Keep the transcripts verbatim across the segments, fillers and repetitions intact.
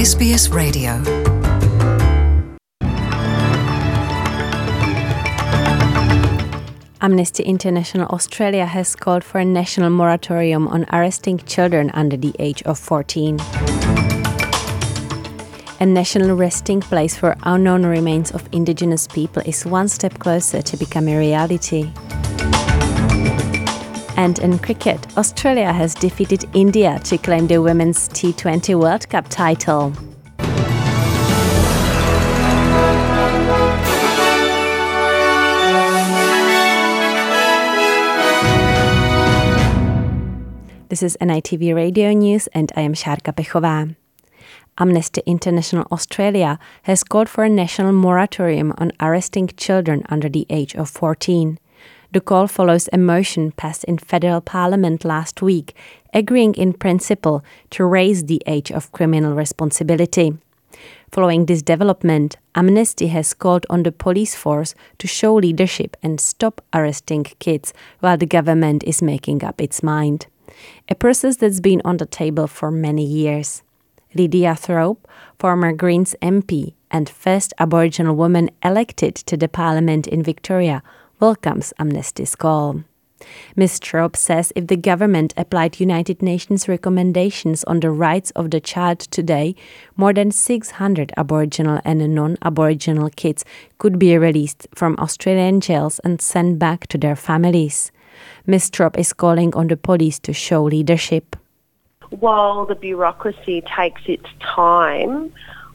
S B S Radio. Amnesty International Australia has called for a national moratorium on arresting children under the age of fourteen. A national resting place for unknown remains of Indigenous people is one step closer to becoming a reality. And in cricket, Australia has defeated India to claim the Women's T twenty World Cup title. This is N I T V Radio News and I am Šárka Pechová. Amnesty International Australia has called for a national moratorium on arresting children under the age of fourteen. The call follows a motion passed in federal parliament last week, agreeing in principle to raise the age of criminal responsibility. Following this development, Amnesty has called on the police force to show leadership and stop arresting kids while the government is making up its mind. A process that's been on the table for many years. Lydia Thorpe, former Greens M P and first Aboriginal woman elected to the parliament in Victoria, welcomes Amnesty's call. Miz Thorpe says if the government applied United Nations recommendations on the rights of the child today, more than six hundred Aboriginal and non-Aboriginal kids could be released from Australian jails and sent back to their families. Miz Thorpe is calling on the police to show leadership. While the bureaucracy takes its time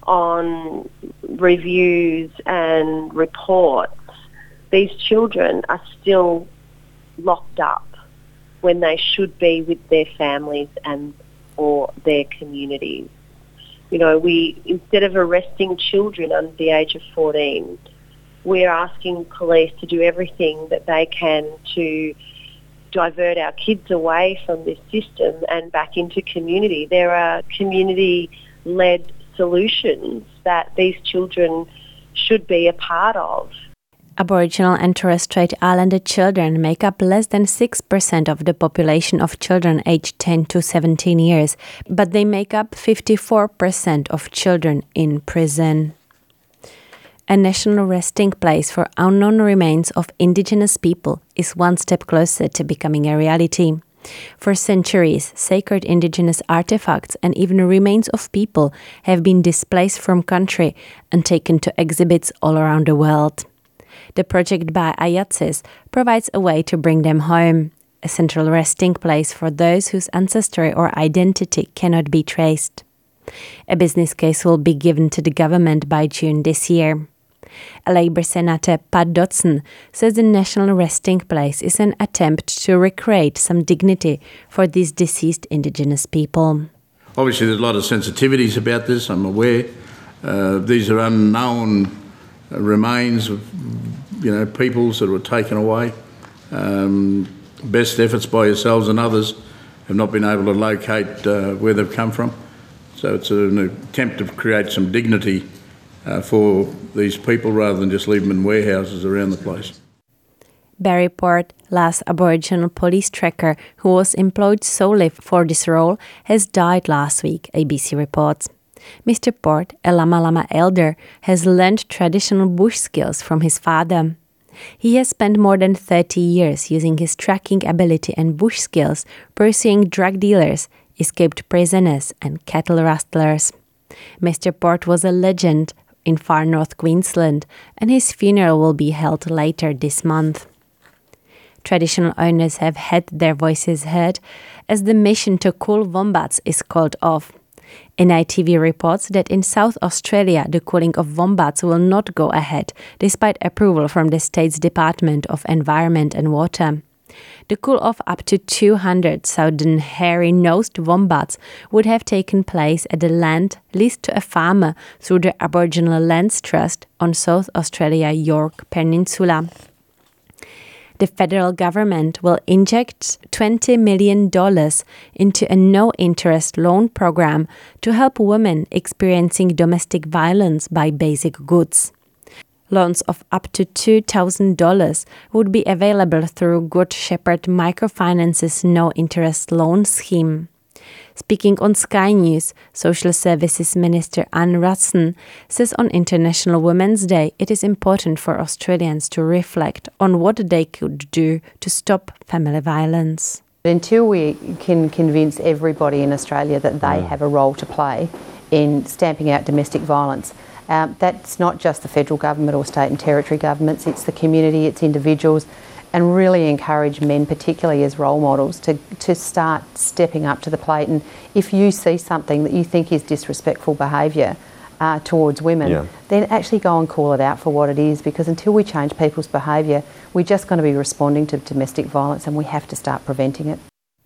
on reviews and reports, these children are still locked up when they should be with their families and or their communities. You know, we instead of arresting children under the age of fourteen, we're asking police to do everything that they can to divert our kids away from this system and back into community. There are community-led solutions that these children should be a part of. Aboriginal and Torres Strait Islander children make up less than six percent of the population of children aged ten to seventeen years, but they make up fifty-four percent of children in prison. A national resting place for unknown remains of Indigenous people is one step closer to becoming a reality. For centuries, sacred Indigenous artifacts and even remains of people have been displaced from country and taken to exhibits all around the world. The project by Ayatsis provides a way to bring them home, a central resting place for those whose ancestry or identity cannot be traced. A business case will be given to the government by June this year. A Labour Senator, Pat Dodson, says the national resting place is an attempt to recreate some dignity for these deceased Indigenous people. Obviously, there's a lot of sensitivities about this, I'm aware. Uh, these are unknown remains of, you know, peoples that were taken away. Um, best efforts by yourselves and others have not been able to locate uh, where they've come from. So it's an attempt to create some dignity uh, for these people rather than just leave them in warehouses around the place. Barry Port, last Aboriginal police tracker who was employed solely for this role, has died last week, A B C reports. Mister Port, a Lama Lama elder, has learned traditional bush skills from his father. He has spent more than thirty years using his tracking ability and bush skills pursuing drug dealers, escaped prisoners and cattle rustlers. Mister Port was a legend in far north Queensland, and his funeral will be held later this month. Traditional owners have had their voices heard as the mission to cull wombats is called off. N I T V reports that in South Australia, the culling of wombats will not go ahead, despite approval from the state's Department of Environment and Water. The cull of up to two hundred southern hairy-nosed wombats would have taken place at the land leased to a farmer through the Aboriginal Lands Trust on South Australia Yorke Peninsula. The federal government will inject twenty million dollars into a no-interest loan program to help women experiencing domestic violence buy basic goods. Loans of up to two thousand dollars would be available through Good Shepherd Microfinance's no-interest loan scheme. Speaking on Sky News, Social Services Minister Anne Ruston says on International Women's Day it is important for Australians to reflect on what they could do to stop family violence. Until we can convince everybody in Australia that they have a role to play in stamping out domestic violence, um, that's not just the federal government or state and territory governments, it's the community, it's individuals, and really encourage men, particularly as role models, to, to start stepping up to the plate. And if you see something that you think is disrespectful behaviour uh, towards women, yeah. then actually go and call it out for what it is, because until we change people's behaviour, we're just going to be responding to domestic violence, and we have to start preventing it.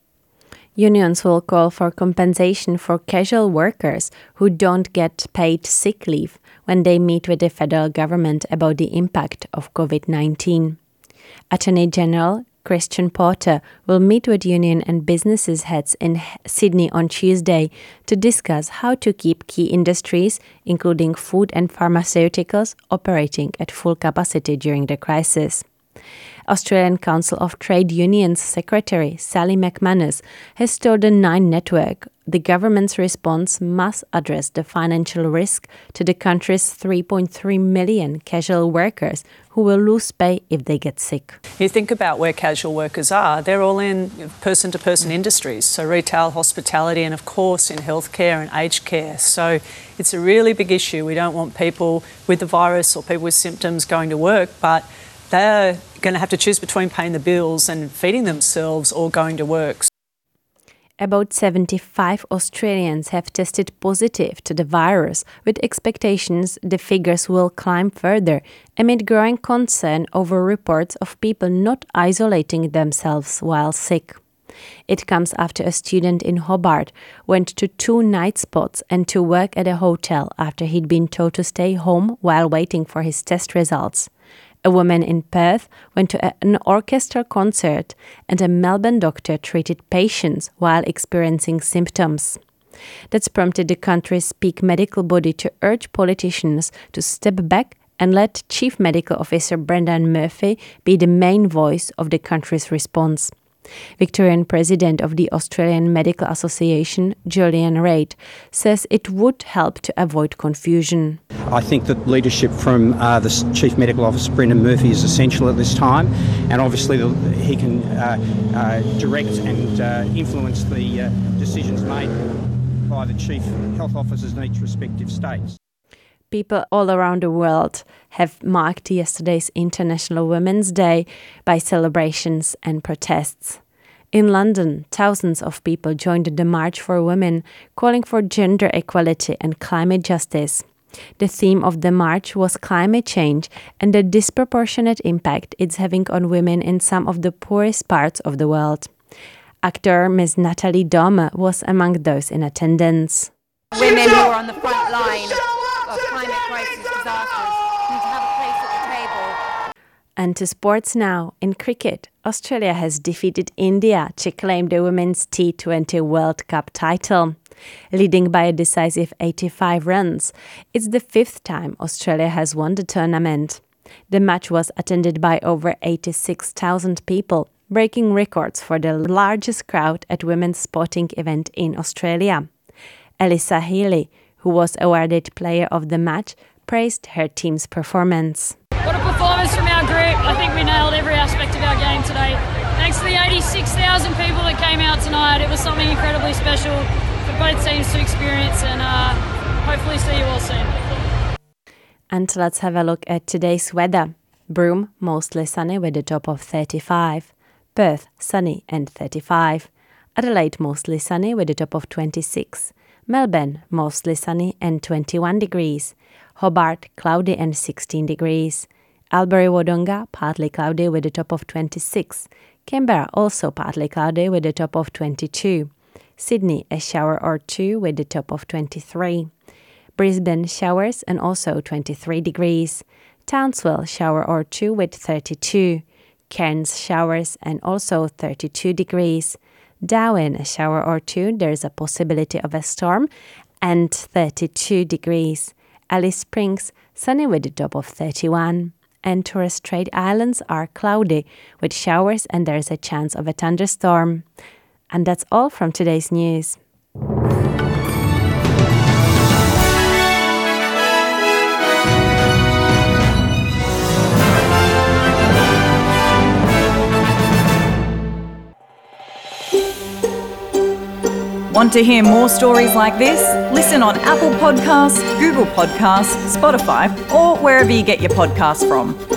Unions will call for compensation for casual workers who don't get paid sick leave when they meet with the federal government about the impact of COVID nineteen. Attorney General Christian Porter will meet with union and businesses heads in Sydney on Tuesday to discuss how to keep key industries, including food and pharmaceuticals, operating at full capacity during the crisis. Australian Council of Trade Unions Secretary Sally McManus has told the Nine Network the government's response must address the financial risk to the country's three point three million casual workers who will lose pay if they get sick. You think about where casual workers are, they're all in person-to-person industries, so retail, hospitality, and of course in healthcare and aged care. So it's a really big issue. We don't want people with the virus or people with symptoms going to work, but they're going to have to choose between paying the bills and feeding themselves or going to work. About seventy-five Australians have tested positive to the virus, with expectations the figures will climb further amid growing concern over reports of people not isolating themselves while sick. It comes after a student in Hobart went to two night spots and to work at a hotel after he'd been told to stay home while waiting for his test results. A woman in Perth went to an orchestra concert, and a Melbourne doctor treated patients while experiencing symptoms. That's prompted the country's peak medical body to urge politicians to step back and let Chief Medical Officer Brendan Murphy be the main voice of the country's response. Victorian President of the Australian Medical Association, Julian Reid, says it would help to avoid confusion. I think that leadership from uh, the Chief Medical Officer, Brendan Murphy, is essential at this time, and obviously the, he can uh, uh, direct and uh, influence the uh, decisions made by the Chief Health Officers in each respective states. People all around the world have marked yesterday's International Women's Day by celebrations and protests. In London, thousands of people joined the March for Women, calling for gender equality and climate justice. The theme of the march was climate change and the disproportionate impact it's having on women in some of the poorest parts of the world. Actor Miss Natalie Dormer was among those in attendance. Women who are on the front line of climate crisis disasters need to have a place at the table. And to sports now. In cricket, Australia has defeated India to claim the Women's T twenty World Cup title. Leading by a decisive eighty-five runs, it's the fifth time Australia has won the tournament. The match was attended by over eighty-six thousand people, breaking records for the largest crowd at women's sporting event in Australia. Alyssa Healy, who was awarded Player of the Match, praised her team's performance. What a performance from our group. I think we nailed every aspect of our game today. Thanks to the eighty-six thousand people that came out tonight. It was something incredibly special for both teams to experience, and uh, hopefully see you all soon. And let's have a look at today's weather. Broome, mostly sunny with a top of thirty-five. Perth, sunny and thirty-five. Adelaide, mostly sunny with a top of twenty-six. Melbourne, mostly sunny and twenty-one degrees. Hobart, cloudy and sixteen degrees. Albury-Wodonga, partly cloudy with a top of twenty-six. Canberra, also partly cloudy with a top of twenty-two. Sydney, a shower or two with a top of twenty-three. Brisbane, showers and also twenty-three degrees. Townsville, shower or two with thirty-two. Cairns, showers and also thirty-two degrees. Darwin, a shower or two, there's a possibility of a storm, and thirty-two degrees. Alice Springs, sunny with a top of thirty-one. And Torres Strait Islands are cloudy with showers and there's a chance of a thunderstorm. And that's all from today's news. Want to hear more stories like this? Listen on Apple Podcasts, Google Podcasts, Spotify, or wherever you get your podcasts from.